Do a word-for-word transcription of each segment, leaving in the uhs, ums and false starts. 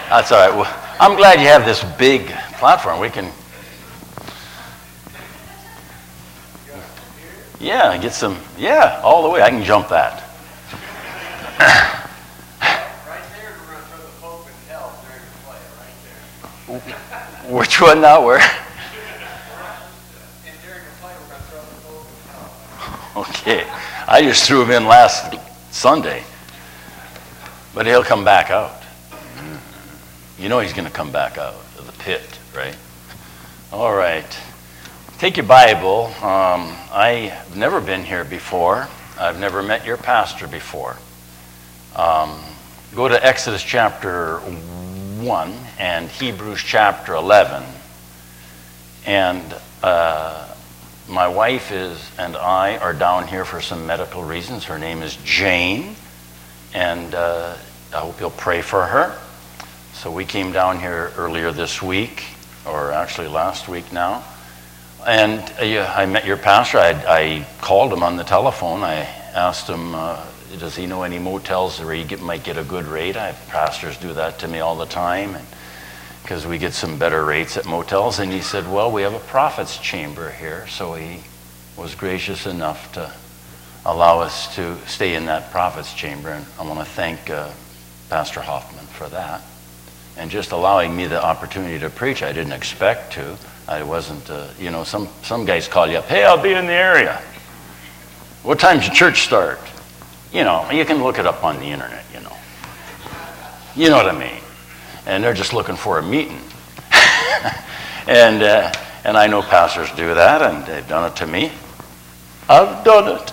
That's all right. Well, I'm glad you have this big platform. We can, yeah, get some, yeah, all the way. I can jump that. Right there, we're going to throw the Pope in hell during the play, right there. Which one now? Where? And during the play, we're going to throw the Pope in hell. Okay. I just threw him in last Sunday. But he'll come back out. You know he's going to come back out of the pit, right? All right. Take your Bible. Um, I've never been here before. I've never met your pastor before. Um, go to Exodus chapter one and Hebrews chapter eleven. And uh, my wife is and I are down here for some medical reasons. Her name is Jane. And uh, I hope you'll pray for her. So we came down here earlier this week, or actually last week now. And uh, I met your pastor. I, I called him on the telephone. I asked him, uh, does he know any motels where you get, might get a good rate? I have pastors do that to me all the time, because we get some better rates at motels. And he said, well, we have a prophet's chamber here. So he was gracious enough to allow us to stay in that prophet's chamber. And I want to thank uh, Pastor Hoffman for that. And just allowing me the opportunity to preach. I didn't expect to. I wasn't, uh, you know, some, some guys call you up, hey, I'll be in the area. What time's your church start? You know, you can look it up on the internet, you know. You know what I mean? And they're just looking for a meeting. and uh, and I know pastors do that, and they've done it to me. I've done it.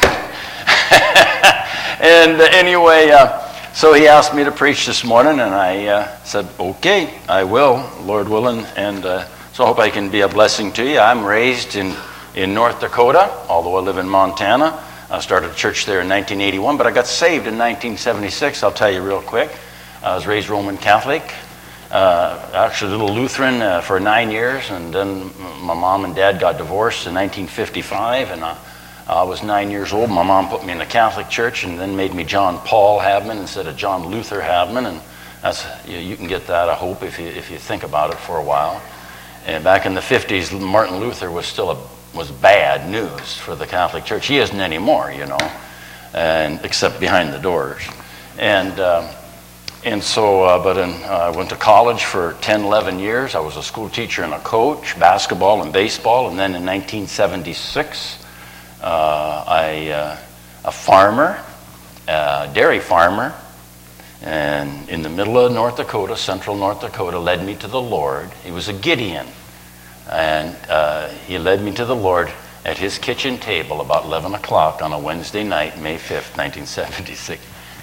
and uh, anyway, uh, so he asked me to preach this morning, and I uh, said, okay, I will, Lord willing. And uh, so I hope I can be a blessing to you. I'm raised in, in North Dakota, although I live in Montana. I started a church there in nineteen eighty-one, but I got saved in nineteen seventy-six. I'll tell you real quick. I was raised Roman Catholic, uh, actually a little Lutheran uh, for nine years, and then my mom and dad got divorced in nineteen fifty-five, and I, I was nine years old. My mom put me in the Catholic church and then made me John Paul Habman instead of John Luther Habman, and that's you, you can get that, I hope, if you if you think about it for a while. And back in the fifties, Martin Luther was still a was bad news for the Catholic Church. He isn't anymore, you know, and except behind the doors. And uh, and so, uh, but in, uh, I went to college for ten, eleven years. I was a school teacher and a coach, basketball and baseball. And then in nineteen seventy-six, uh, I uh, a farmer, a dairy farmer, and in the middle of North Dakota, central North Dakota, led me to the Lord. He was a Gideon. And uh, he led me to the Lord at his kitchen table about eleven o'clock on a Wednesday night, May fifth, nineteen seventy-six.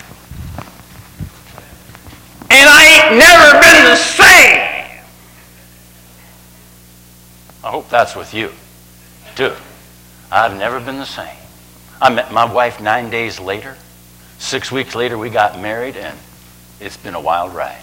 And I ain't never been the same. I hope that's with you, too. I've never been the same. I met my wife nine days later. Six weeks later, we got married, and it's been a wild ride.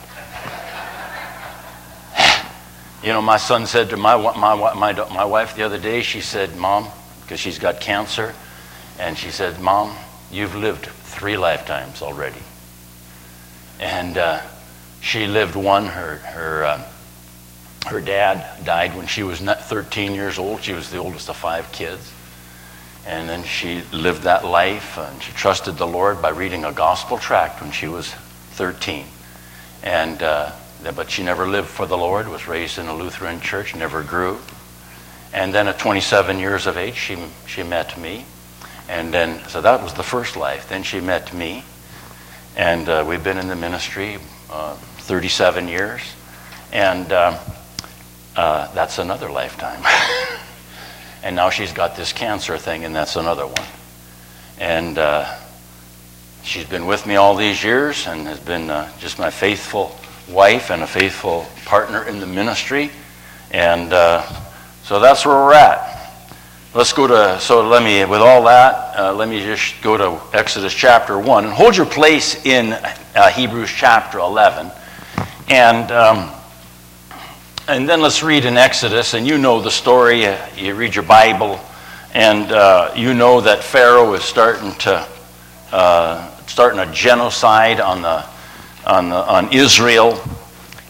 You know, my son said to my, my, my, my wife the other day, she said, Mom, because she's got cancer, and she said, Mom, you've lived three lifetimes already. And uh, she lived one, her her uh, her dad died when she was thirteen years old. She was the oldest of five kids. And then she lived that life, and she trusted the Lord by reading a gospel tract when she was thirteen. And uh, but she never lived for the Lord, was raised in a Lutheran church, never grew. And then at twenty-seven years of age, she she met me. And then, so that was the first life. Then she met me. And uh, we've been in the ministry uh, thirty-seven years. And uh, uh, that's another lifetime. And now she's got this cancer thing, and that's another one. And uh, she's been with me all these years and has been uh, just my faithful wife and a faithful partner in the ministry. And uh, so that's where we're at. Let's go to, so let me, with all that, uh, let me just go to Exodus chapter one. And hold your place in uh, Hebrews chapter eleven. And um, and then let's read in Exodus, and you know the story. Uh, you read your Bible, and uh, you know that Pharaoh is starting to, uh, starting a genocide on the on, the, on Israel,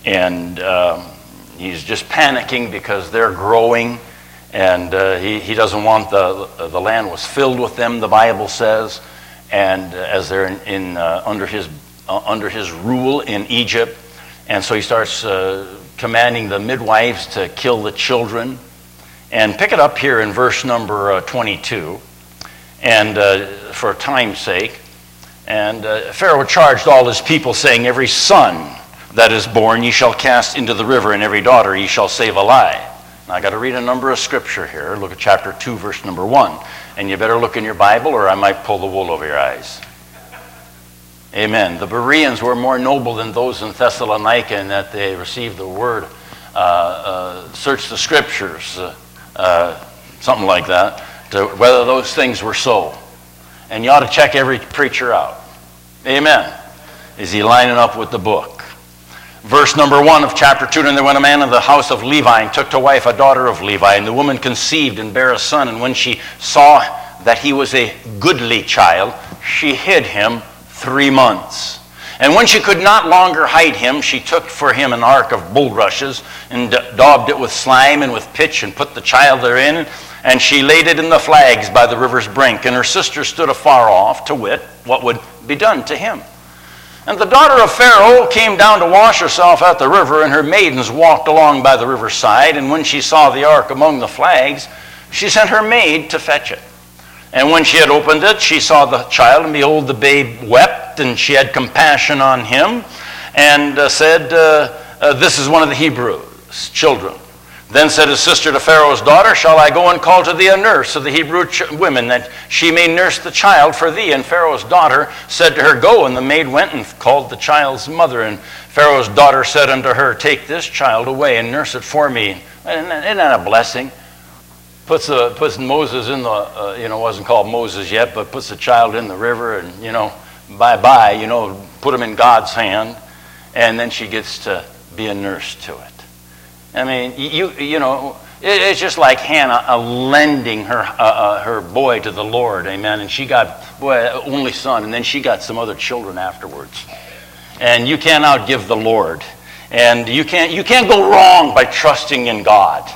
and um, he's just panicking because they're growing, and uh, he, he doesn't want the, the land was filled with them, the Bible says, and uh, as they're in, in uh, under his uh, under his rule in Egypt. And so he starts uh, commanding the midwives to kill the children. And pick it up here in verse number uh, twenty-two, and uh, for time's sake. And uh, Pharaoh charged all his people, saying, every son that is born ye shall cast into the river, and every daughter ye shall save alive. Now I got to read a number of scripture here. Look at chapter two, verse number one. And you better look in your Bible, or I might pull the wool over your eyes. Amen. The Bereans were more noble than those in Thessalonica in that they received the word, uh, uh, search the scriptures, uh, uh, something like that, to whether those things were so. And you ought to check every preacher out. Amen. Is he lining up with the book? Verse number one of chapter two, and there went a man of the house of Levi and took to wife a daughter of Levi, and the woman conceived and bare a son, and when she saw that he was a goodly child, she hid him three months. And when she could not longer hide him, she took for him an ark of bulrushes and daubed it with slime and with pitch and put the child therein. And she laid it in the flags by the river's brink. And her sister stood afar off to wit what would be done to him. And the daughter of Pharaoh came down to wash herself at the river, and her maidens walked along by the river's side. And when she saw the ark among the flags, she sent her maid to fetch it. And when she had opened it, she saw the child, and behold, the babe wept, and she had compassion on him, and uh, said, uh, uh, this is one of the Hebrews' children. Then said his sister to Pharaoh's daughter, shall I go and call to thee a nurse of the Hebrew ch- women, that she may nurse the child for thee? And Pharaoh's daughter said to her, go. And the maid went and called the child's mother. And Pharaoh's daughter said unto her, take this child away and nurse it for me. Isn't that a blessing? Puts, the, puts Moses in the, uh, you know, wasn't called Moses yet, but puts the child in the river, and, you know, bye-bye, you know, put him in God's hand, and then she gets to be a nurse to it. I mean, you you know, it, it's just like Hannah uh, lending her uh, uh, her boy to the Lord, amen, and she got, boy, only son, and then she got some other children afterwards. And you can't outgive the Lord, and you can't, you can't go wrong by trusting in God.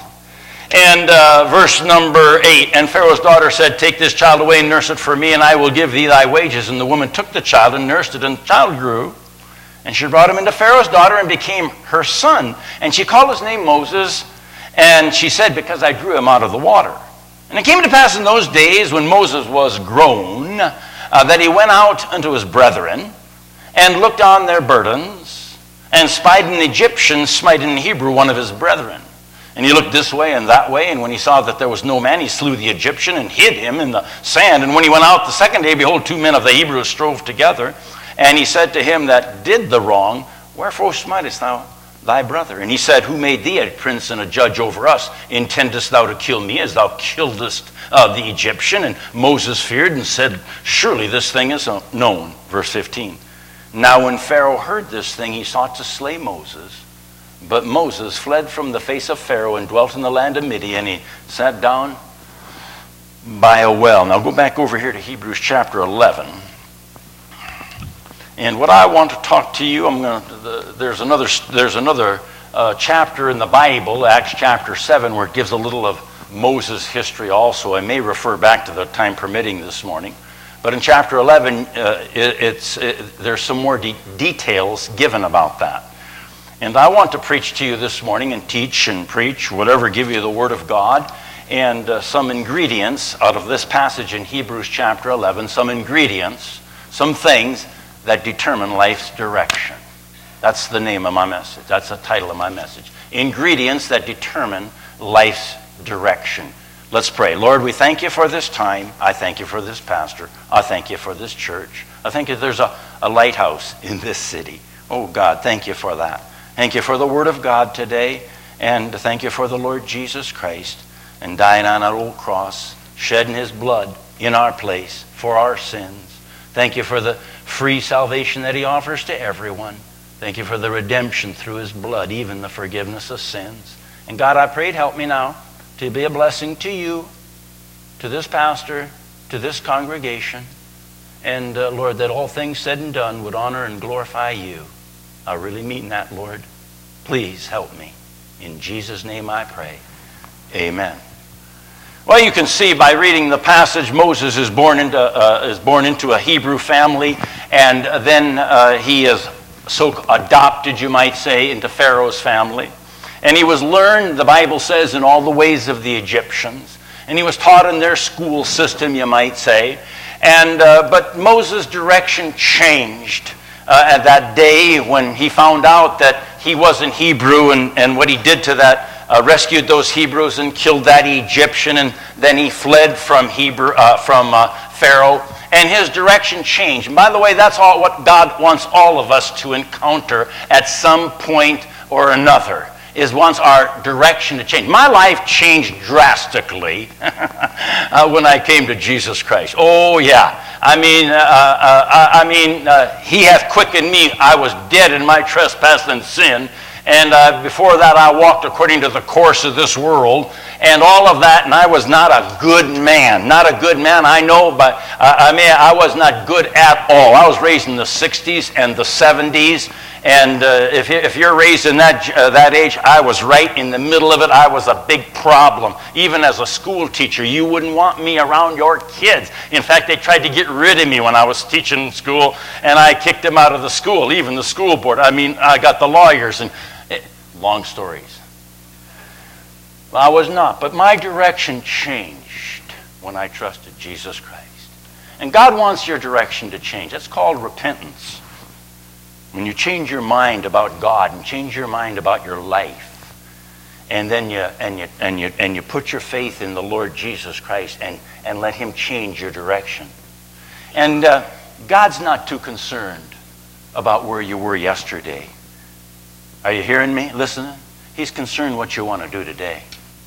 And uh, verse number eight, and Pharaoh's daughter said, take this child away and nurse it for me, and I will give thee thy wages. And the woman took the child and nursed it, and the child grew. And she brought him into Pharaoh's daughter and became her son. And she called his name Moses, and she said, because I drew him out of the water. And it came to pass in those days when Moses was grown, uh, that he went out unto his brethren, and looked on their burdens, and spied an Egyptian smite in Hebrew one of his brethren. And he looked this way and that way, and when he saw that there was no man, he slew the Egyptian and hid him in the sand. And when he went out the second day, behold, two men of the Hebrews strove together. And he said to him that did the wrong, wherefore smitest thou thy brother? And he said, who made thee a prince and a judge over us? Intendest thou to kill me as thou killedest uh, the Egyptian? And Moses feared and said, surely this thing is known. Verse fifteen. Now when Pharaoh heard this thing, he sought to slay Moses. But Moses fled from the face of Pharaoh and dwelt in the land of Midian. He sat down by a well. Now go back over here to Hebrews chapter eleven. And what I want to talk to you, I'm going to, there's another, there's another uh, chapter in the Bible, Acts chapter seven, where it gives a little of Moses' history also. I may refer back to the time permitting this morning. But in chapter eleven, uh, it, it's, it, there's some more de- details given about that. And I want to preach to you this morning and teach and preach, whatever, give you the Word of God, and uh, some ingredients out of this passage in Hebrews chapter eleven, some ingredients, some things that determine life's direction. That's the name of my message. That's the title of my message. Ingredients that determine life's direction. Let's pray. Lord, we thank you for this time. I thank you for this pastor. I thank you for this church. I thank you there's a, a lighthouse in this city. Oh God, thank you for that. Thank you for the Word of God today, and thank you for the Lord Jesus Christ and dying on that old cross, shedding his blood in our place for our sins. Thank you for the free salvation that he offers to everyone. Thank you for the redemption through his blood, even the forgiveness of sins. And God, I pray, help me now to be a blessing to you, to this pastor, to this congregation, and uh, Lord, that all things said and done would honor and glorify you. I really mean that, Lord. Please help me. In Jesus' name I pray. Amen. Well, you can see by reading the passage, Moses is born into, uh, is born into a Hebrew family, and then uh, he is so adopted, you might say, into Pharaoh's family. And he was learned, the Bible says, in all the ways of the Egyptians. And he was taught in their school system, you might say. And uh, but Moses' direction changed uh, at that day when he found out that he wasn't Hebrew, and, and what he did to that, uh, rescued those Hebrews and killed that Egyptian, and then he fled from Hebrew, uh, from uh, Pharaoh. And his direction changed. And by the way, that's all what God wants all of us to encounter at some point or another, is wants our direction to change. My life changed drastically uh, when I came to Jesus Christ. Oh, yeah. I mean, uh, uh, I mean, uh, he hath quickened me. I was dead in my trespass and sin. And uh, before that, I walked according to the course of this world and all of that, and I was not a good man. Not a good man, I know, but uh, I mean, I was not good at all. I was raised in the sixties and the seventies, and uh, if, you, if you're raised in that, uh, that age, I was right in the middle of it. I was a big problem. Even as a school teacher, you wouldn't want me around your kids. In fact, they tried to get rid of me when I was teaching in school, and I kicked them out of the school, even the school board. I mean, I got the lawyers, and it, long stories. Well, I was not, but my direction changed when I trusted Jesus Christ. And God wants your direction to change. That's called repentance. When you change your mind about God and change your mind about your life, and then you and you and you and you put your faith in the Lord Jesus Christ and and let Him change your direction. And uh, God's not too concerned about where you were yesterday. Are you hearing me? Listening? He's concerned what you want to do today.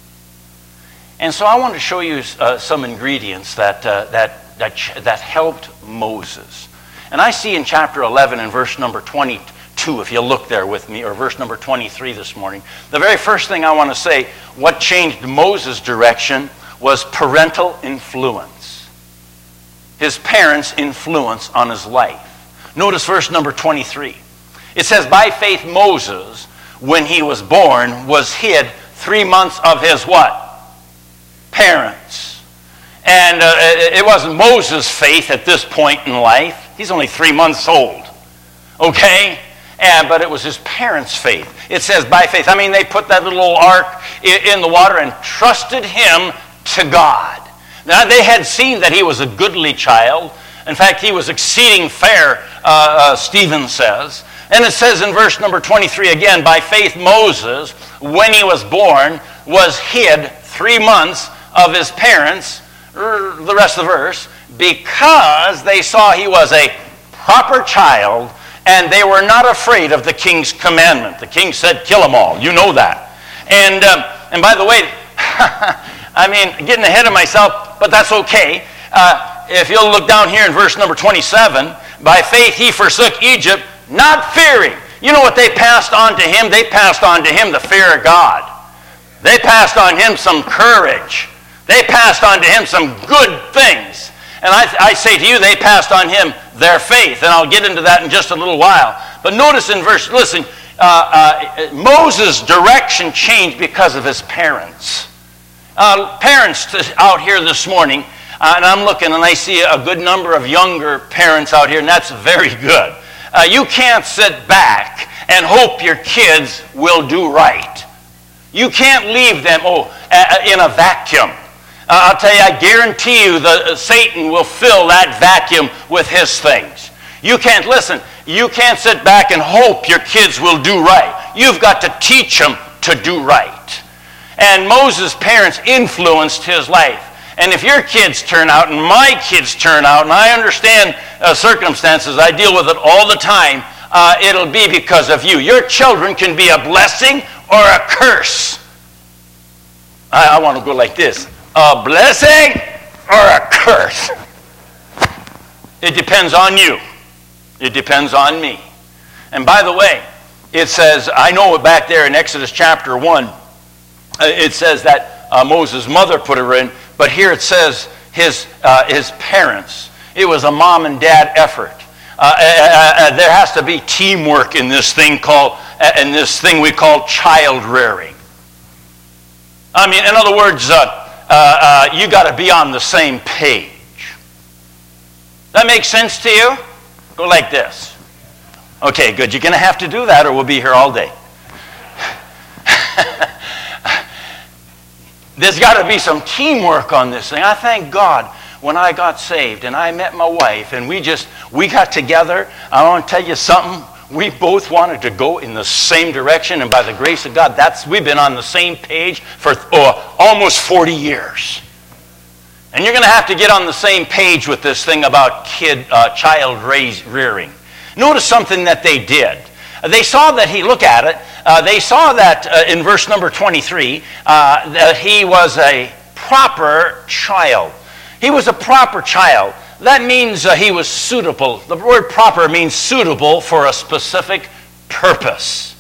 And so I want to show you uh, some ingredients that uh, that that that helped Moses. And I see in chapter eleven and verse number twenty-two, if you look there with me, or verse number twenty-three this morning, the very first thing I want to say, what changed Moses' direction was parental influence. His parents' influence on his life. Notice verse number twenty-three. It says, by faith Moses, when he was born, was hid three months of his what? Parents. And uh, it wasn't Moses' faith at this point in life. He's only three months old. Okay? And, but it was his parents' faith. It says by faith. I mean, they put that little ark in the water and trusted him to God. Now, they had seen that he was a goodly child. In fact, he was exceeding fair, uh, uh, Stephen says. And it says in verse number twenty-three again, by faith Moses, when he was born, was hid three months of his parents, the rest of the verse, because they saw he was a proper child, and they were not afraid of the king's commandment. The king said, kill them all. You know that. And, um, and by the way, I mean, getting ahead of myself, but that's okay. Uh, if you'll look down here in verse number twenty-seven, by faith he forsook Egypt, not fearing. You know what they passed on to him? They passed on to him the fear of God. They passed on him some courage. They passed on to him some good things. And I, I say to you, they passed on him their faith. And I'll get into that in just a little while. But notice in verse, listen, uh, uh, Moses' direction changed because of his parents. Uh, parents out here this morning, uh, and I'm looking and I see a good number of younger parents out here, and that's very good. Uh, you can't sit back and hope your kids will do right. You can't leave them oh, uh, in a vacuum. Uh, I'll tell you, I guarantee you that uh, Satan will fill that vacuum with his things. You can't, listen, you can't sit back and hope your kids will do right. You've got to teach them to do right. And Moses' parents influenced his life. And if your kids turn out and my kids turn out, and I understand uh, circumstances, I deal with it all the time, uh, it'll be because of you. Your children can be a blessing or a curse. I, I want to go like this. A blessing or a curse. It depends on you. It depends on me. And by the way, it says, I know back there in Exodus chapter one, it says that uh, Moses' mother put her in, but here it says his, uh, his parents. It was a mom and dad effort. uh, uh, uh, there has to be teamwork in this thing called, uh, in this thing we call child rearing. I mean, in other words, uh, uh, uh, you got to be on the same page. That makes sense to you? Go like this. Okay, good. You're going to have to do that or we'll be here all day. There's got to be some teamwork on this thing. I thank God when I got saved and I met my wife and we just, we got together. I want to tell you something. We both wanted to go in the same direction, and by the grace of God, that's we've been on the same page for oh, almost forty years. And you're going to have to get on the same page with this thing about kid, uh, child raise, rearing. Notice something that they did. They saw that he, look at it, uh, they saw that uh, in verse number twenty-three, uh, that he was a proper child. He was a proper child. That means uh, he was suitable. The word proper means suitable for a specific purpose.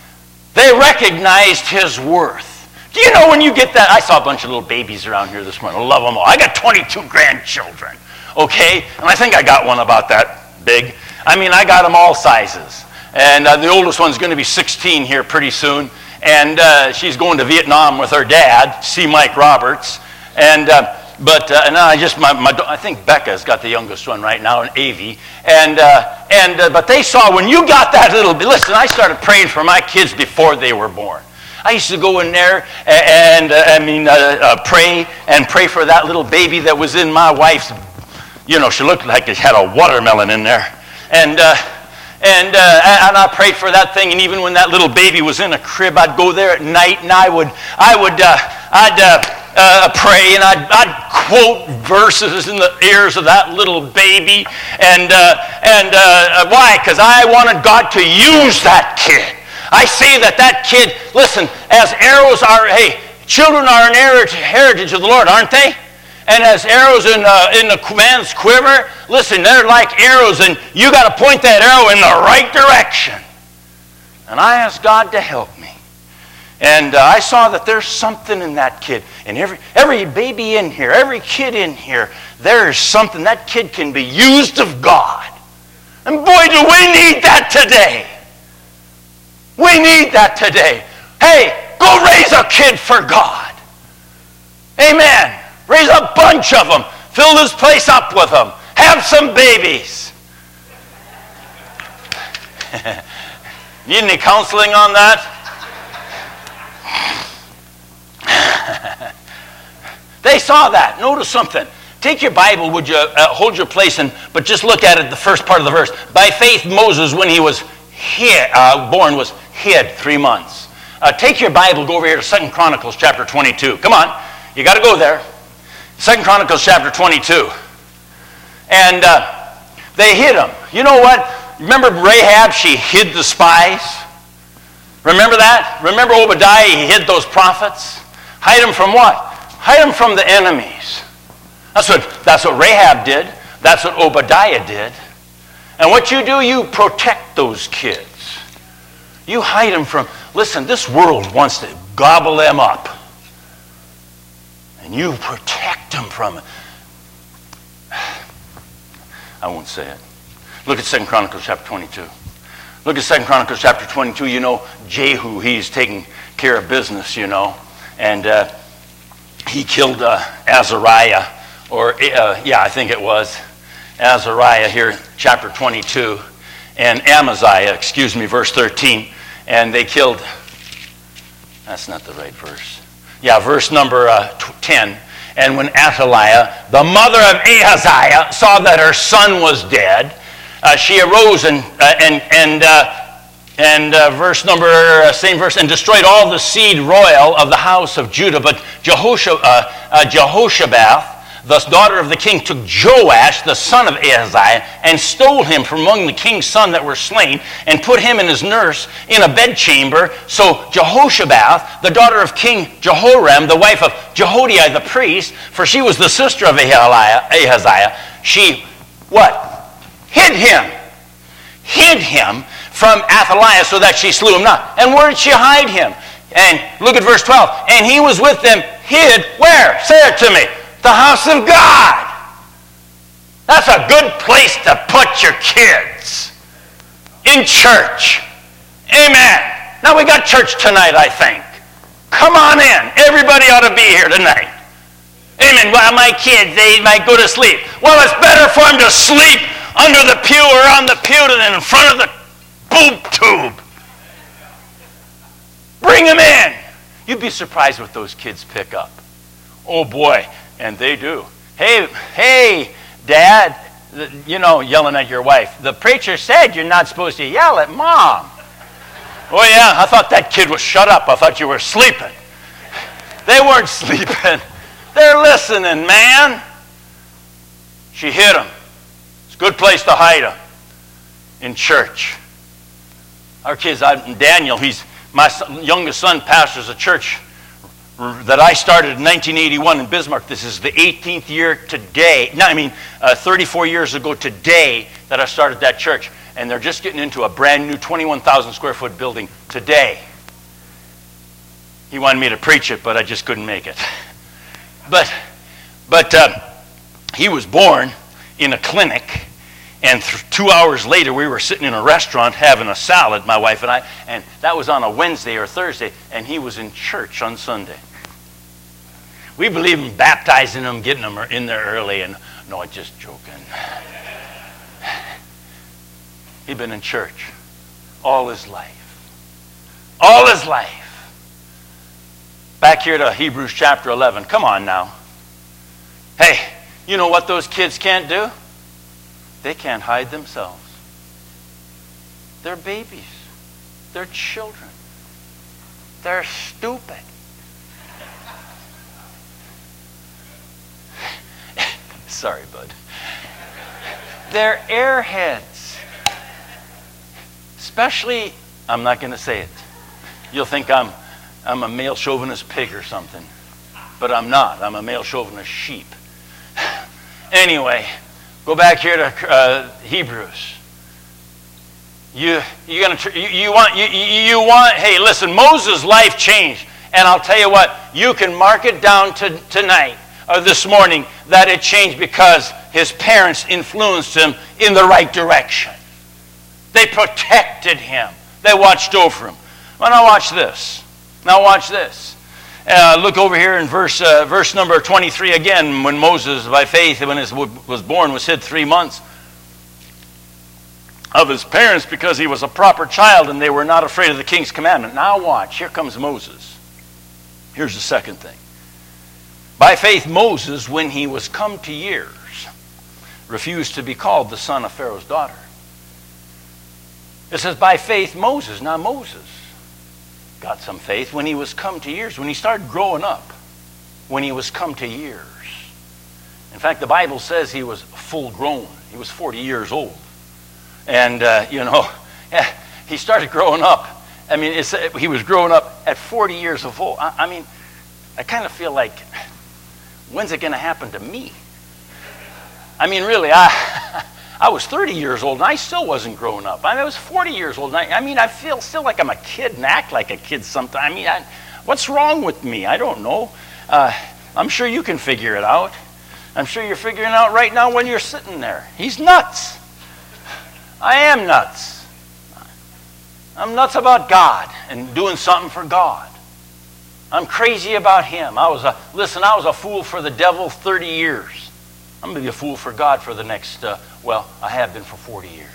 They recognized his worth. Do you know when you get that? I saw a bunch of little babies around here this morning. I love them all. I got twenty-two grandchildren, okay? And I think I got one about that big. I mean, I got them all sizes. And uh, the oldest one's going to be sixteen here pretty soon. And uh, she's going to Vietnam with her dad, C. Mike Roberts. And... Uh, But uh, and I just my, my I think Becca's got the youngest one right now, and Avi, and uh, and uh, but they saw when you got that little. Listen, I started praying for my kids before they were born. I used to go in there and, and uh, I mean uh, uh, pray and pray for that little baby that was in my wife's. You know, she looked like it had a watermelon in there, and uh, and uh, and I prayed for that thing. And even when that little baby was in a crib, I'd go there at night and I would I would uh, I'd. Uh, Uh, pray, and I'd, I'd quote verses in the ears of that little baby, and uh, and uh, why? Because I wanted God to use that kid. I see that that kid, listen, as arrows are, hey, children are an heritage of the Lord, aren't they? And as arrows in uh, in the man's quiver, listen, they're like arrows, and you got to point that arrow in the right direction. And I asked God to help me. And uh, I saw that there's something in that kid. And every every baby in here, every kid in here, there is something. That kid can be used of God. And boy, do we need that today. We need that today. Hey, go raise a kid for God. Amen. Raise a bunch of them. Fill this place up with them. Have some babies. Need any counseling on that? They saw that. Notice something. Take your Bible, would you uh, hold your place, and but just look at it, the first part of the verse. By faith, Moses, when he was hid, uh, born, was hid three months. Uh, take your Bible, go over here to Second Chronicles chapter twenty-two. Come on, you got to go there. Second Chronicles chapter twenty-two. And uh, they hid him. You know what? Remember Rahab? She hid the spies. Remember that? Remember Obadiah? He hid those prophets. Hide them from what? Hide them from the enemies. That's what, that's what Rahab did. That's what Obadiah did. And what you do, you protect those kids. You hide them from, listen, this world wants to gobble them up. And you protect them from it. I won't say it. Look at Second Chronicles chapter twenty-two. Look at Second Chronicles chapter twenty-two. You know, Jehu, he's taking care of business, you know. And uh, he killed uh, Azariah, or uh, yeah, I think it was Azariah here, chapter twenty-two, and Amaziah, excuse me, verse thirteen, and they killed, that's not the right verse. Yeah, verse number uh, ten. And when Athaliah, the mother of Ahaziah, saw that her son was dead, uh, she arose and uh, and and uh, and uh, verse number uh, same verse, and destroyed all the seed royal of the house of Judah. But Jehoshaphat, uh, uh, Jehoshabath, the daughter of the king, took Joash, the son of Ahaziah, and stole him from among the king's sons that were slain, and put him and his nurse in a bedchamber. So Jehoshabath, the daughter of King Jehoram, the wife of Jehoiada the priest, for she was the sister of Ahaziah, she, what? Hid him. Hid him from Athaliah so that she slew him not. And where did she hide him? And look at verse twelve. And he was with them hid, where? Say it to me. The house of God. That's a good place to put your kids. In church. Amen. Now we got church tonight, I think. Come on in. Everybody ought to be here tonight. Amen. Well, my kids, they might go to sleep. Well, it's better for them to sleep under the pew or on the pew than in front of the boob tube. Bring them in. You'd be surprised what those kids pick up. Oh, boy. And they do. Hey, hey, Dad, you know, yelling at your wife. The preacher said you're not supposed to yell at Mom. Oh, yeah, I thought that kid was shut up. I thought you were sleeping. They weren't sleeping. They're listening, man. She hit him. It's a good place to hide him. In church. Our kids, I, Daniel, he's my son, youngest son pastors a church that I started in nineteen eighty-one in Bismarck. This is the eighteenth year today. No, I mean, uh, thirty-four years ago today that I started that church. And they're just getting into a brand new twenty-one thousand square foot building today. He wanted me to preach it, but I just couldn't make it. But, but uh, he was born in a clinic, and th- two hours later we were sitting in a restaurant having a salad, my wife and I, and that was on a Wednesday or Thursday, and he was in church on Sunday. We believe in baptizing them, getting them in there early, and no, I'm just joking. He'd been in church all his life. All his life. Back here to Hebrews chapter eleven. Come on now. Hey, you know what those kids can't do? They can't hide themselves. They're babies. They're children. They're stupid. Sorry, bud. They're airheads. Especially, I'm not going to say it. You'll think I'm I'm a male chauvinist pig or something. But I'm not. I'm a male chauvinist sheep. Anyway, go back here to uh, Hebrews. You you gonna you, you want you you want hey listen, Moses' life changed, and I'll tell you what, you can mark it down to tonight or this morning that it changed because his parents influenced him in the right direction. They protected him. They watched over him. Well, now watch this. Now watch this. Uh, look over here in verse uh, verse number twenty-three again. When Moses, by faith, when he was born, was hid three months of his parents because he was a proper child and they were not afraid of the king's commandment. Now watch. Here comes Moses. Here's the second thing. By faith, Moses, when he was come to years, refused to be called the son of Pharaoh's daughter. It says, by faith, Moses. Now, Moses got some faith when he was come to years, when he started growing up, when he was come to years. In fact, the Bible says he was full grown. He was forty years old. And, uh, you know, he started growing up. I mean, it's, he was growing up at forty years of old. I, I mean, I kind of feel like, when's it going to happen to me? I mean, really, I... I was thirty years old and I still wasn't growing up. I, mean, I was forty years old. And I, I mean, I feel still like I'm a kid and act like a kid sometimes. I mean, I, what's wrong with me? I don't know. Uh, I'm sure you can figure it out. I'm sure you're figuring it out right now when you're sitting there. He's nuts. I am nuts. I'm nuts about God and doing something for God. I'm crazy about him. I was a, listen, I was a fool for the devil thirty years. I'm going to be a fool for God for the next, uh, well, I have been for forty years.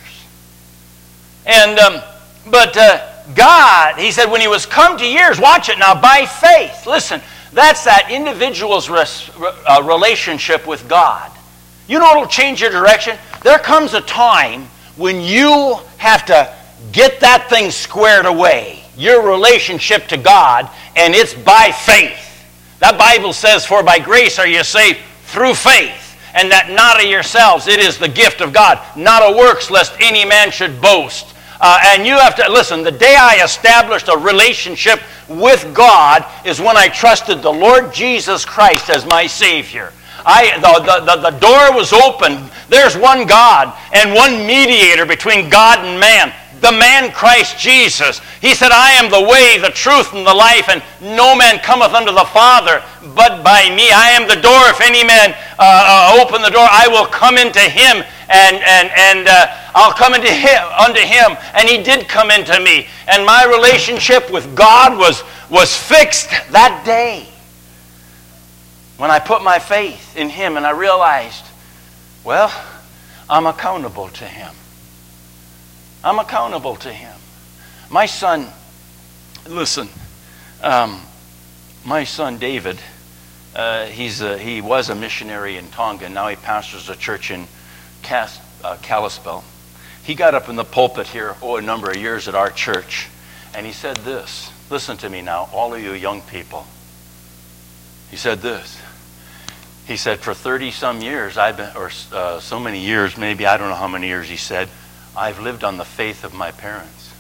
And, um, but uh, God, he said, when he was come to years, watch it now, by faith. Listen, that's that individual's res, uh, relationship with God. You know what will change your direction? There comes a time when you have to get that thing squared away, your relationship to God, and it's by faith. That Bible says, for by grace are you saved through faith. And that not of yourselves, it is the gift of God, not of works, lest any man should boast. Uh, and you have to, listen, the day I established a relationship with God is when I trusted the Lord Jesus Christ as my Savior. I, the, the, the door was open. There's one God and one mediator between God and man. the man Christ Jesus. He said, I am the way, the truth, and the life, and no man cometh unto the Father but by me. I am the door. If any man uh, uh, open the door, I will come into him, and and and uh, I'll come into him, unto him. And he did come into me. And my relationship with God was, was fixed that day when I put my faith in him, and I realized, well, I'm accountable to him. I'm accountable to him. My son, listen, um, my son David, uh, he's a, he was a missionary in Tonga, and now he pastors a church in Cas, uh, Kalispell. He got up in the pulpit here, oh, a number of years at our church, and he said this. Listen to me now, all of you young people. He said this. He said, for thirty some years, I've been, or uh, so many years, maybe, I don't know how many years, he said, I've lived on the faith of my parents.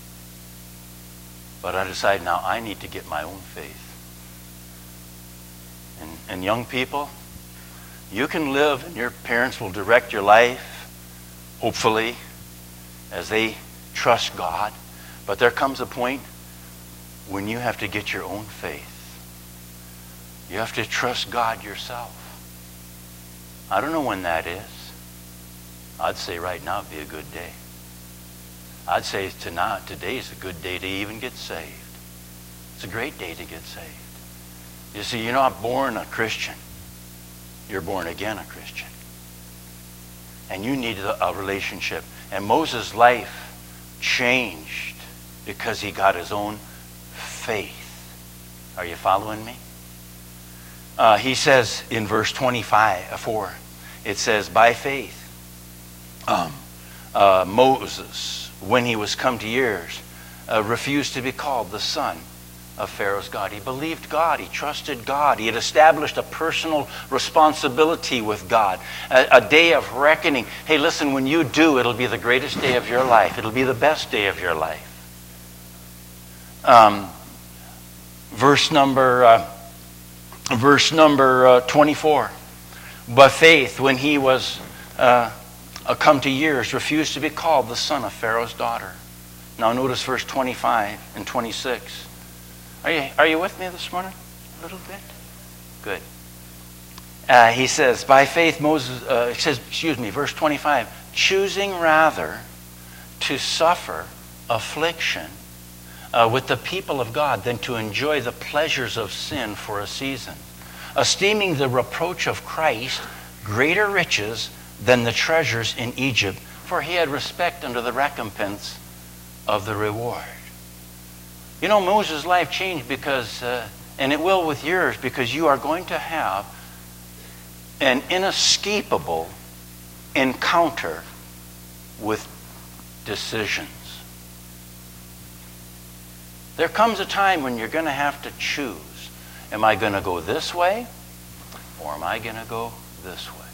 But I decided now I need to get my own faith. And, and young people, you can live and your parents will direct your life, hopefully, as they trust God. But there comes a point when you have to get your own faith. You have to trust God yourself. I don't know when that is. I'd say right now would be a good day. I'd say tonight, today is a good day to even get saved. It's a great day to get saved. You see, you're not born a Christian. You're born again a Christian. And you need a relationship. And Moses' life changed because he got his own faith. Are you following me? Uh, he says in verse twenty-five, four, it says, by faith, Um, uh, Moses, when he was come to years, uh, refused to be called the son of Pharaoh's God. He believed God. He trusted God. He had established a personal responsibility with God, a, a day of reckoning. Hey, listen, when you do, it'll be the greatest day of your life. It'll be the best day of your life. Um, verse number, uh, verse number uh, twenty-four. By faith, when he was Uh, Uh, come to years, refused to be called the son of Pharaoh's daughter. Now notice verse twenty-five and twenty-six. Are you, are you with me this morning? A little bit? Good. Uh, he says, by faith Moses, uh, it says, excuse me, verse twenty-five, choosing rather to suffer affliction uh, with the people of God than to enjoy the pleasures of sin for a season, esteeming the reproach of Christ greater riches than the treasures in Egypt, for he had respect unto the recompense of the reward. You know, Moses' life changed because, uh, and it will with yours, because you are going to have an inescapable encounter with decisions. There comes a time when you're going to have to choose. Am I going to go this way, or am I going to go this way?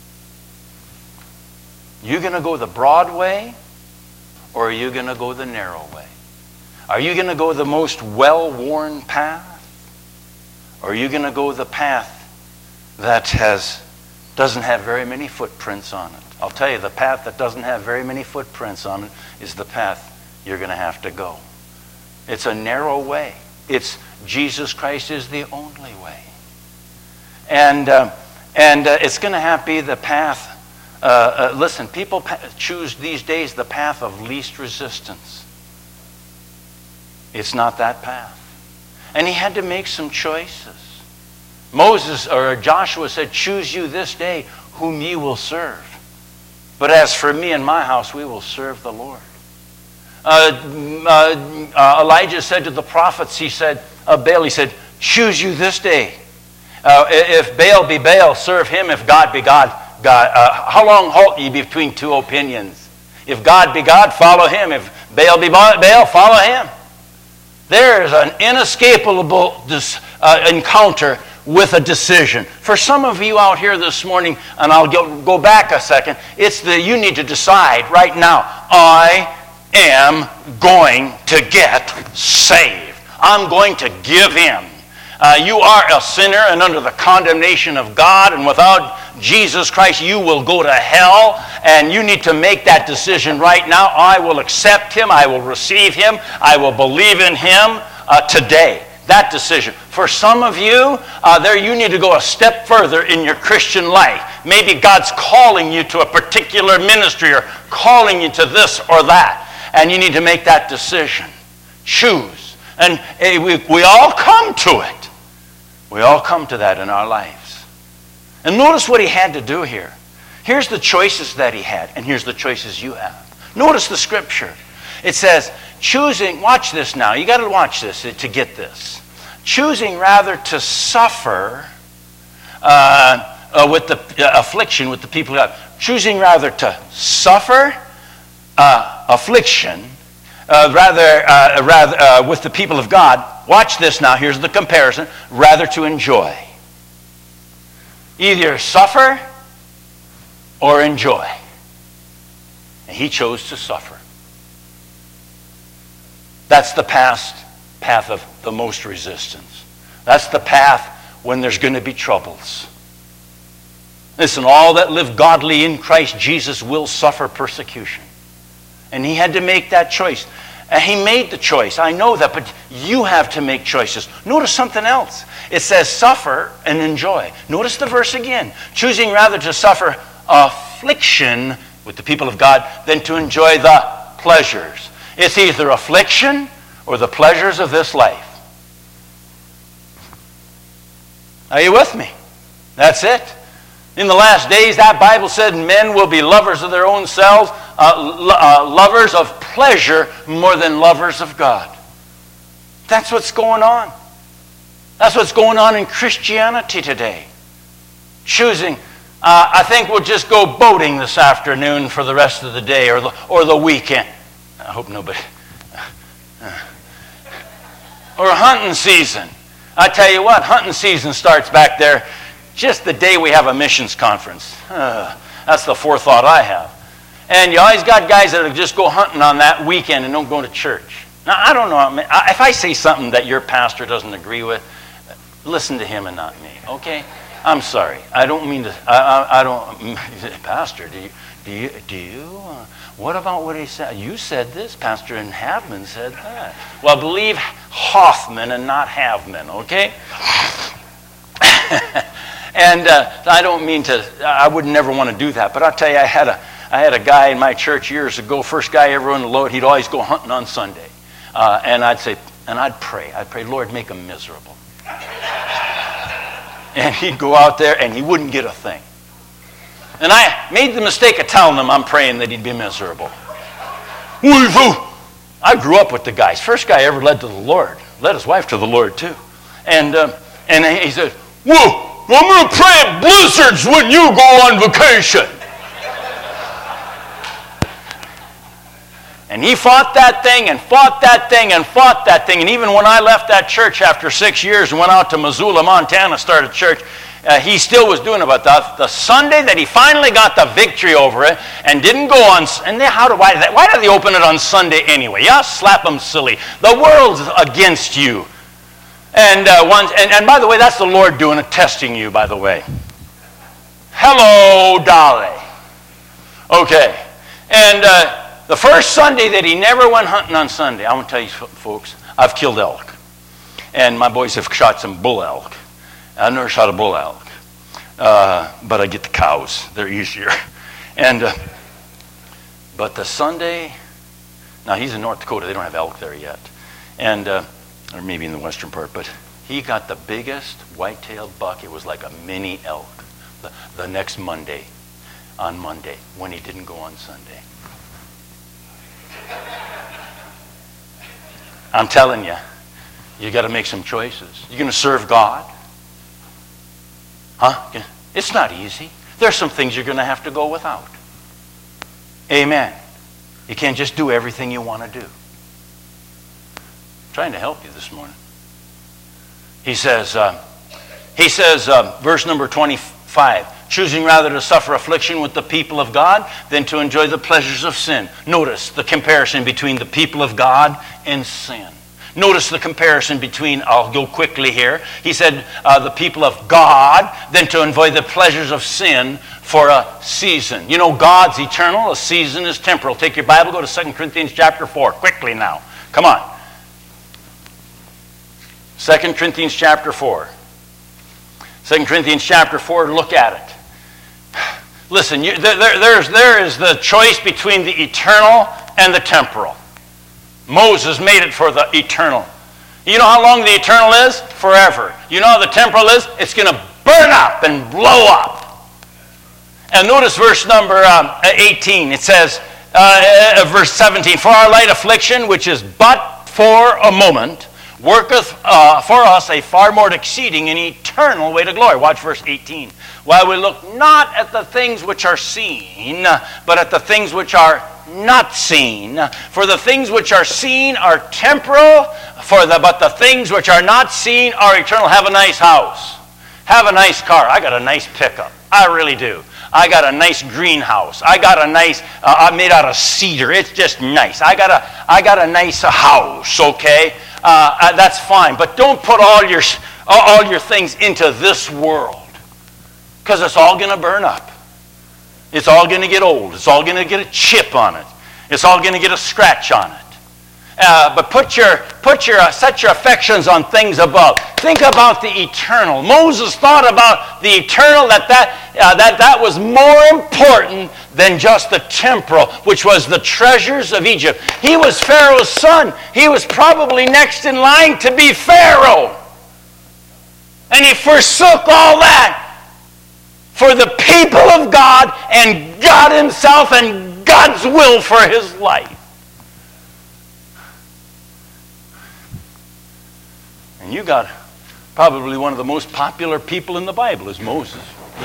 You going to go the broad way, or are you going to go the narrow way? Are you going to go the most well-worn path, or are you going to go the path that has doesn't have very many footprints on it? I'll tell you, the path that doesn't have very many footprints on it is the path you're going to have to go. It's a narrow way. It's Jesus Christ is the only way, and uh, and uh, it's going to have to be the path. Uh, uh, listen, people pa- choose these days the path of least resistance. It's not that path. And he had to make some choices. Moses or Joshua said, choose you this day whom ye will serve. But as for me and my house, we will serve the Lord. Uh, uh, uh, Elijah said to the prophets, he said, uh, Baal, he said, choose you this day. Uh, if Baal be Baal, serve him. If God be God, God, uh, how long halt ye between two opinions? If God be God, follow him. If Baal be Baal, follow him. There is an inescapable dis, uh, encounter with a decision. For some of you out here this morning, and I'll go, go back a second, it's that you need to decide right now, I am going to get saved. I'm going to give in. Uh, you are a sinner and under the condemnation of God, and without Jesus Christ, you will go to hell, and you need to make that decision right now. I will accept him. I will receive him. I will believe in him uh, today. That decision. For some of you, uh, there you need to go a step further in your Christian life. Maybe God's calling you to a particular ministry or calling you to this or that, and you need to make that decision. Choose. And uh, we, we all come to it. We all come to that in our lives. And notice what he had to do here. Here's the choices that he had, and here's the choices you have. Notice the scripture. It says, choosing, watch this now, you got to watch this to get this. Choosing rather to suffer uh, uh, with the uh, affliction with the people of God. Choosing rather to suffer uh, affliction uh, rather, uh, rather uh, with the people of God. Watch this now, here's the comparison. Rather to enjoy. Either suffer or enjoy. And he chose to suffer. That's the past path of the most resistance. That's the path when there's going to be troubles. Listen, all that live godly in Christ Jesus will suffer persecution. And he had to make that choice. And he made the choice. I know that, but you have to make choices. Notice something else. It says suffer and enjoy. Notice the verse again. Choosing rather to suffer affliction with the people of God than to enjoy the pleasures. It's either affliction or the pleasures of this life. Are you with me? That's it. In the last days, that Bible said men will be lovers of their own selves, uh, lo- uh, lovers of pleasure more than lovers of God. That's what's going on. That's what's going on in Christianity today. Choosing, uh, I think we'll just go boating this afternoon for the rest of the day or the, or the weekend. I hope nobody. Or hunting season. I tell you what, hunting season starts back there just the day we have a missions conference. Uh, that's the forethought I have. And you always got guys that will just go hunting on that weekend and don't go to church. Now, I don't know. If I say something that your pastor doesn't agree with, listen to him and not me, okay? I'm sorry. I don't mean to, I, I, I don't, Pastor, do you, do you, do you uh, what about what he said? You said this, Pastor, and Havman said that. Well, believe Hoffman and not Havman, okay? And uh, I don't mean to, I would never want to do that, but I'll tell you, I had a I had a guy in my church years ago, first guy ever on the load, he'd always go hunting on Sunday. Uh, and I'd say, and I'd pray, I'd pray, Lord, make him miserable. And he'd go out there and he wouldn't get a thing. And I made the mistake of telling him I'm praying that he'd be miserable. I grew up with the guys. First guy ever led to the Lord. Led his wife to the Lord too. And, uh, and he said, whoa, I'm going to pray at blizzards when you go on vacation. And he fought that thing and fought that thing and fought that thing. And even when I left that church after six years and went out to Missoula, Montana, started church, uh, he still was doing about that. The Sunday that he finally got the victory over it and didn't go on, and they, how do why did that? Why did they open it on Sunday anyway? Yeah, slap them silly. The world's against you. And uh, once, and, and by the way, that's the Lord doing it, testing you. By the way, hello, Dolly. Okay, and. Uh, The first Sunday that he never went hunting on Sunday, I want to tell you folks, I've killed elk. And my boys have shot some bull elk. I've never shot a bull elk. Uh, but I get the cows. They're easier. And uh, but the Sunday, now he's in North Dakota. They don't have elk there yet. And uh, or maybe in the western part. But he got the biggest white-tailed buck. It was like a mini elk the, the next Monday, on Monday, when he didn't go on Sunday. I'm telling you, you got to make some choices. You're going to serve God? Huh? It's not easy. There's some things you're going to have to go without. Amen. You can't just do everything you want to do. I'm trying to help you this morning. He says, uh, he says, uh, verse number twenty-five, choosing rather to suffer affliction with the people of God than to enjoy the pleasures of sin. Notice the comparison between the people of God and sin. Notice the comparison between, I'll go quickly here. He said, uh, the people of God, then to enjoy the pleasures of sin for a season. You know, God's eternal, a season is temporal. Take your Bible, go to Second Corinthians chapter four, quickly now. Come on. Second Corinthians chapter four. Second Corinthians chapter four, look at it. Listen, you, there, there's, there is the choice between the eternal and the temporal. Moses made it for the eternal. You know how long the eternal is? Forever. You know how the temporal is? It's going to burn up and blow up. And notice verse number um, eighteen. It says, uh, verse seventeen, for our light affliction, which is but for a moment, worketh uh, for us a far more exceeding and eternal way to glory. Watch verse eighteen. While we look not at the things which are seen, but at the things which are not seen. For the things which are seen are temporal, for the, but the things which are not seen are eternal. Have a nice house. Have a nice car. I got a nice pickup. I really do. I got a nice greenhouse. I got a nice, uh, made out of cedar. It's just nice. I got a, I got a nice house, okay? Uh, uh, that's fine. But don't put all your, all your things into this world, because it's all going to burn up. It's all going to get old. It's all going to get a chip on it. It's all going to get a scratch on it. Uh, but put your, put your, uh, set your affections on things above. Think about the eternal. Moses thought about the eternal, that that, uh, that that was more important than just the temporal, which was the treasures of Egypt. He was Pharaoh's son. He was probably next in line to be Pharaoh. And he forsook all that for the people of God and God himself and God's will for his life. And you got probably one of the most popular people in the Bible is Moses.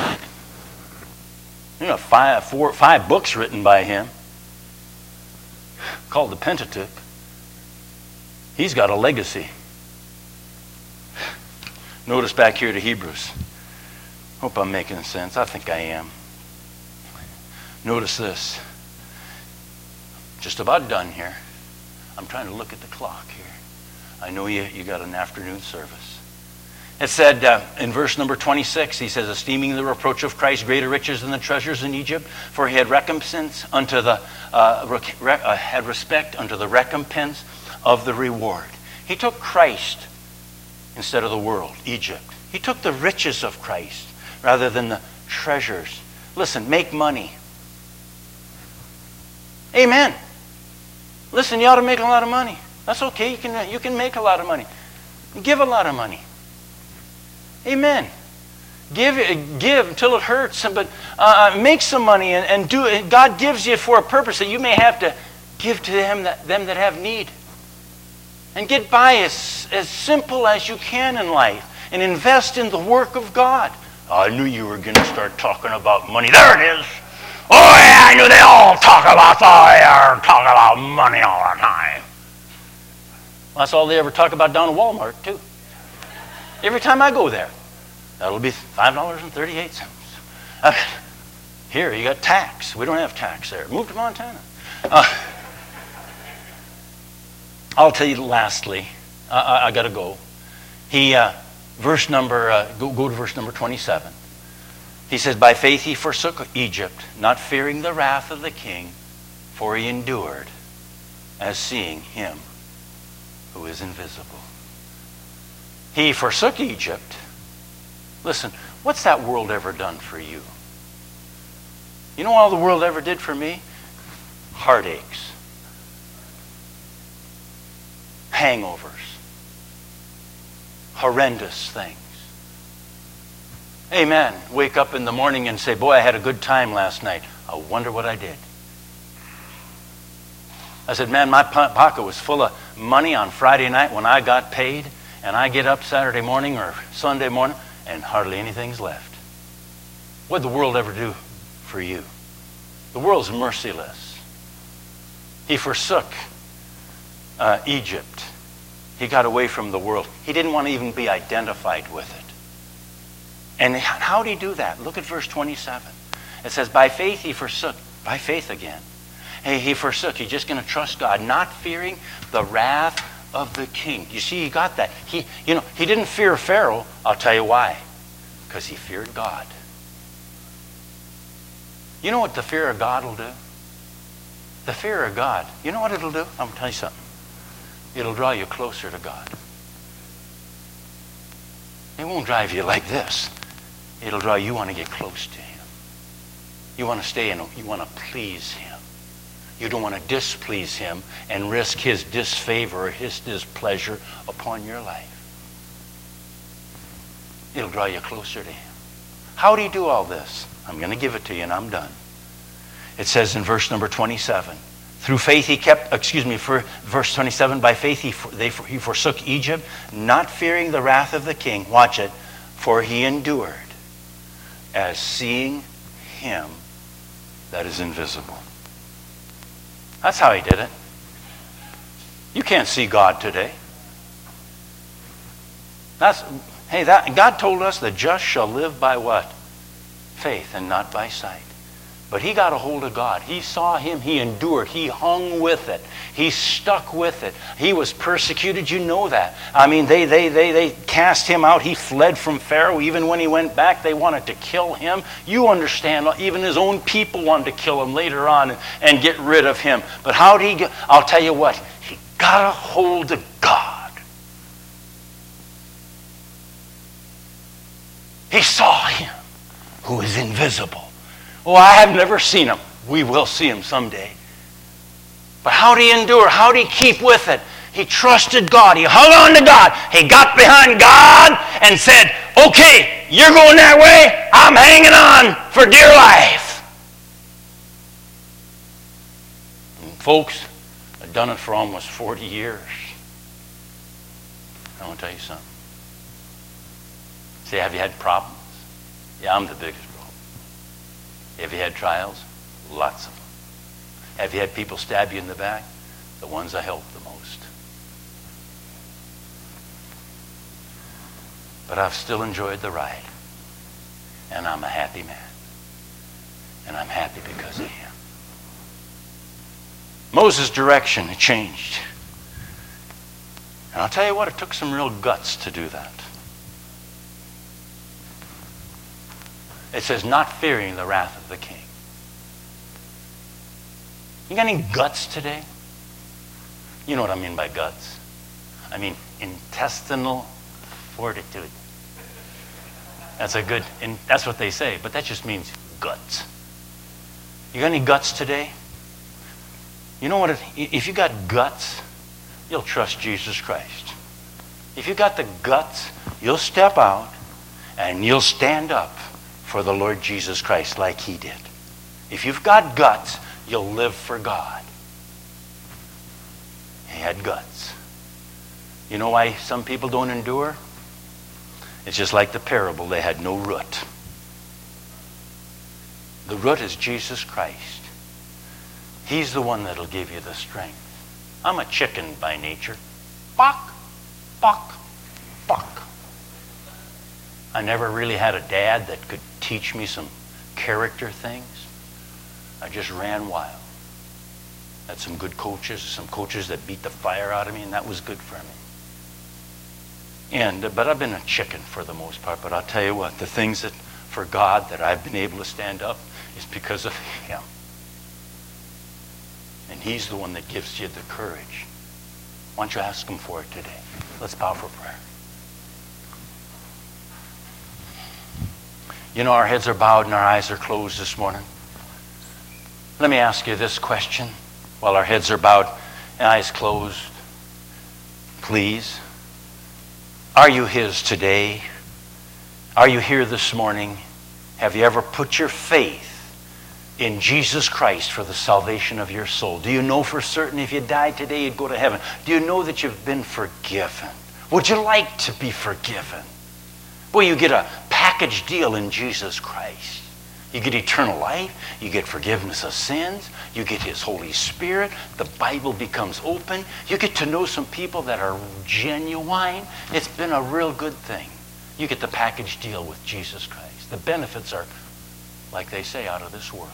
You know, five, four, five books written by him called the Pentateuch. He's got a legacy. Notice back here to Hebrews. Hope I'm making sense. I think I am. Notice this. Just about done here. I'm trying to look at the clock here. I know you, you got an afternoon service. It said uh, in verse number twenty-six, he says, esteeming the reproach of Christ greater riches than the treasures in Egypt, for he had recompense unto the uh, re- uh, had respect unto the recompense of the reward. He took Christ instead of the world, Egypt. He took the riches of Christ rather than the treasures. Listen, make money. Amen. Listen, you ought to make a lot of money. That's okay. You can, you can make a lot of money. Give a lot of money. Amen. Give give until it hurts, but uh, make some money and, and do it. God gives you for a purpose that you may have to give to them that, them that have need. And get by as, as simple as you can in life and invest in the work of God. I knew you were going to start talking about money. There it is. Oh, yeah, I knew they all talk about, oh, yeah, talk about money all the time. Well, that's all they ever talk about down at Walmart, too. Every time I go there, that'll be five dollars and thirty-eight cents. Uh, here, you got tax. We don't have tax there. Move to Montana. Uh, I'll tell you lastly, uh, I, I got to go. He, uh, verse number, uh, go, go to verse number twenty-seven. He says, by faith he forsook Egypt, not fearing the wrath of the king, for he endured as seeing him who is invisible. He forsook Egypt. Listen, what's that world ever done for you? You know all the world ever did for me? Heartaches. Hangovers. Horrendous things. Amen. Wake up in the morning and say, boy, I had a good time last night. I wonder what I did. I said, man, my pocket was full of money on Friday night when I got paid, and I get up Saturday morning or Sunday morning, and hardly anything's left. What did the world ever do for you? The world's merciless. He forsook uh, Egypt. He got away from the world. He didn't want to even be identified with it. And how did he do that? Look at verse twenty-seven. It says, by faith he forsook. By faith again. Hey, he forsook. He's just going to trust God, not fearing the wrath of the king. You see, he got that. He, you know, he didn't fear Pharaoh. I'll tell you why. Because he feared God. You know what the fear of God will do? The fear of God, you know what it'll do? I'm going to tell you something. It'll draw you closer to God. It won't drive you like this. It'll draw you want to get close to him. You want to stay in, you want to please him. You don't want to displease him and risk his disfavor or his displeasure upon your life. It'll draw you closer to him. How do you do all this? I'm going to give it to you and I'm done. It says in verse number twenty-seven, through faith he kept, excuse me, for verse twenty-seven, by faith he, they, he forsook Egypt, not fearing the wrath of the king. Watch it. For he endured as seeing him that is invisible. That's how he did it. You can't see God today. That's, hey, that, God told us the just shall live by what? Faith and not by sight. But he got a hold of God. He saw him. He endured. He hung with it. He stuck with it. He was persecuted. You know that. I mean, they, they, they, they cast him out. He fled from Pharaoh. Even when he went back, they wanted to kill him. You understand, even his own people wanted to kill him later on and, and get rid of him. But how did he get? I'll tell you what. He got a hold of God. He saw him who is invisible. Oh, I have never seen him. We will see him someday. But how did he endure? How did he keep with it? He trusted God. He hung on to God. He got behind God and said, okay, you're going that way. I'm hanging on for dear life. And folks, I've done it for almost forty years. I want to tell you something. Say, have you had problems? Yeah, I'm the biggest problem. Have you had trials? Lots of them. Have you had people stab you in the back? The ones I helped the most. But I've still enjoyed the ride. And I'm a happy man. And I'm happy because of him. Moses' direction had changed. And I'll tell you what, it took some real guts to do that. It says, not fearing the wrath of the king. You got any guts today? You know what I mean by guts. I mean intestinal fortitude. That's a good, and that's what they say, but that just means guts. You got any guts today? You know what, it, if you got guts, you'll trust Jesus Christ. If you got the guts, you'll step out and you'll stand up for the Lord Jesus Christ like he did. If you've got guts, you'll live for God. He had guts. You know why some people don't endure? It's just like the parable. They had no root. The root is Jesus Christ. He's the one that'll give you the strength. I'm a chicken by nature. Bok, bok, bok. I never really had a dad that could teach me some character things. I just ran wild. Had some good coaches, some coaches that beat the fire out of me, and that was good for me. And but I've been a chicken for the most part. But I'll tell you what, the things that for God that I've been able to stand up is because of him. And he's the one that gives you the courage. Why don't you ask him for it today? Let's bow for prayer. You know, our heads are bowed and our eyes are closed this morning. Let me ask you this question while our heads are bowed and eyes closed. Please, are you his today? Are you here this morning? Have you ever put your faith in Jesus Christ for the salvation of your soul? Do you know for certain if you died today you'd go to heaven? Do you know that you've been forgiven? Would you like to be forgiven? Well, you get a package deal in Jesus Christ. You get eternal life. You get forgiveness of sins. You get his Holy Spirit. The Bible becomes open. You get to know some people that are genuine. It's been a real good thing. You get the package deal with Jesus Christ. The benefits are, like they say, out of this world.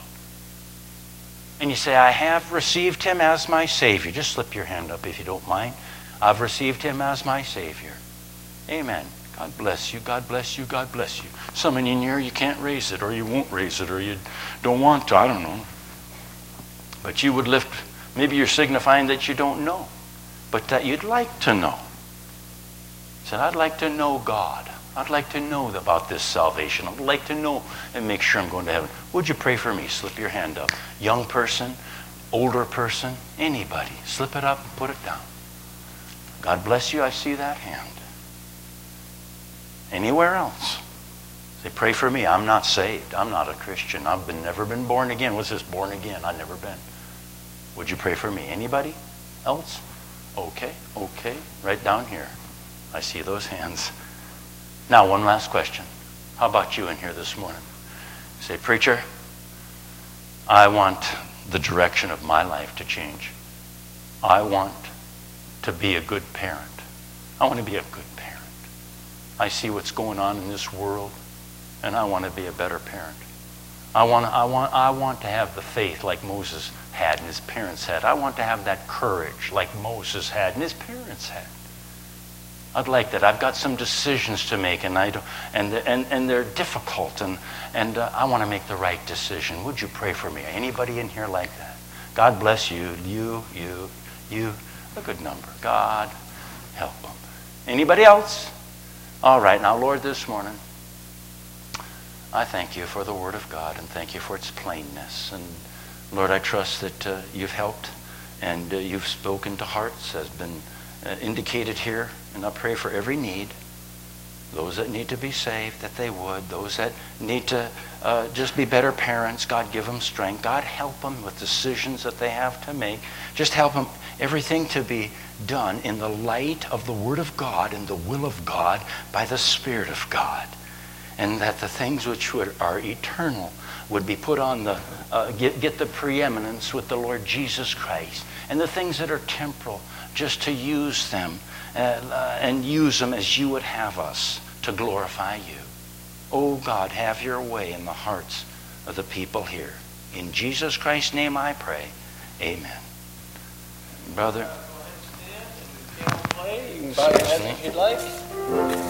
And you say, I have received him as my Savior. Just slip your hand up if you don't mind. I've received him as my Savior. Amen. God bless you, God bless you, God bless you. Some in here, you can't raise it, or you won't raise it, or you don't want to, I don't know. But you would lift, maybe you're signifying that you don't know, but that you'd like to know. Said, I'd like to know God. I'd like to know about this salvation. I'd like to know and make sure I'm going to heaven. Would you pray for me? Slip your hand up. Young person, older person, anybody. Slip it up and put it down. God bless you. I see that hand. Anywhere else? Say, pray for me. I'm not saved. I'm not a Christian. I've been never been born again. What's this, born again? I've never been. Would you pray for me? Anybody else? Okay, okay. Right down here. I see those hands. Now, one last question. How about you in here this morning? Say, preacher, I want the direction of my life to change. I want to be a good parent. I want to be a good parent. I see what's going on in this world, and I want to be a better parent. I want, I want, I want to have the faith like Moses had and his parents had. I want to have that courage like Moses had and his parents had. I'd like that. I've got some decisions to make, and I don't, and and and they're difficult, and and uh, I want to make the right decision. Would you pray for me? Anybody in here like that? God bless you. You, you, you. A good number. God help them. Anybody else? All right. Now, Lord, this morning, I thank you for the Word of God, and thank you for its plainness. And Lord, I trust that uh, you've helped, and uh, you've spoken to hearts, as been uh, indicated here. And I pray for every need. Those that need to be saved, that they would. Those that need to uh, just be better parents, God give them strength. God help them with decisions that they have to make. Just help them, everything to be done in the light of the Word of God and the will of God by the Spirit of God. And that the things which would, are eternal would be put on the, uh, get, get the preeminence with the Lord Jesus Christ. And the things that are temporal, just to use them uh, uh, and use them as you would have us to glorify you. Oh God, have your way in the hearts of the people here. In Jesus Christ's name I pray. Amen. Brother. You can bow your head if you'd like.